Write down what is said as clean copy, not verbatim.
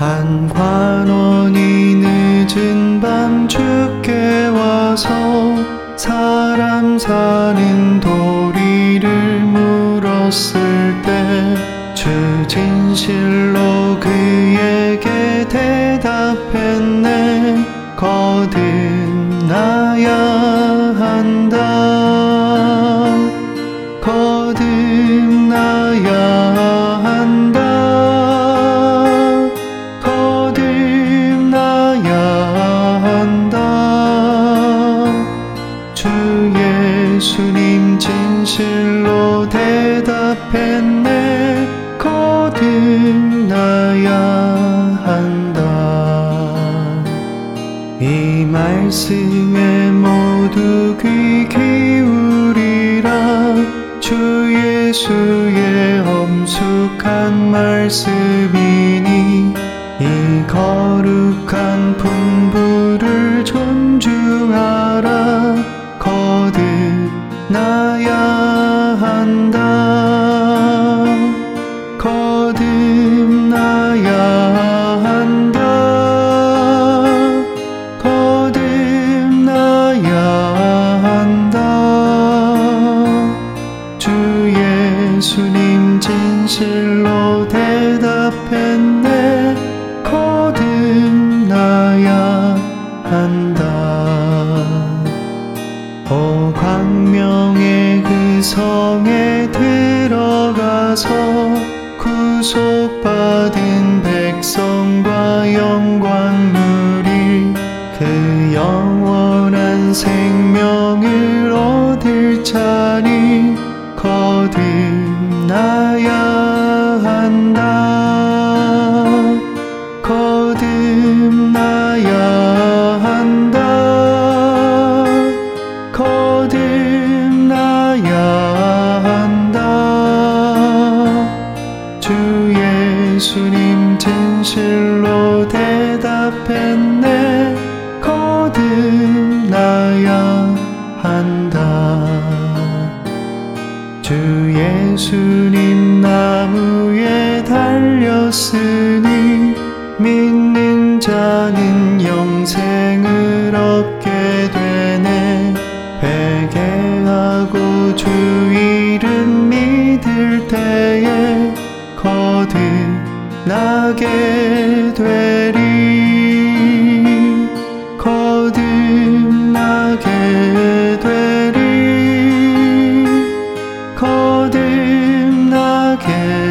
한 관원이 늦은 밤 주께 와서 사람 사는 도리를 물었을 때 주 진실로 그에게 대답했네. 거듭나야 한다. 거듭나야 한다. 거듭나야 한다. 주 예수님 진실로 대답했네. 거듭나야 한다. 이 말씀에 모두 귀 기울이라. 주 예수의 엄숙한 말씀이니 이 거룩한 분부를 존중하라. 거듭나야 한다. 거듭나야 한다. 거듭나야 한다. 주 예수님 진실로 대답했네. 거듭나야 한다. 오 광명의 그 성에 들어가서 구속받은 백성과 영광 누릴 그 영원한 생명을 얻을 자니 거듭나야 한다. 거듭나야 한다. 거듭나야 한다. 주 예수님 진실로 대답했네. 거듭나야 한다. 주 예수님 나무에 달렸으니 믿는 자는 영생을 얻게 되네. 회개하고 주 이름 믿을 때에 거듭나게 되리. 거듭나게 되리. 거듭나게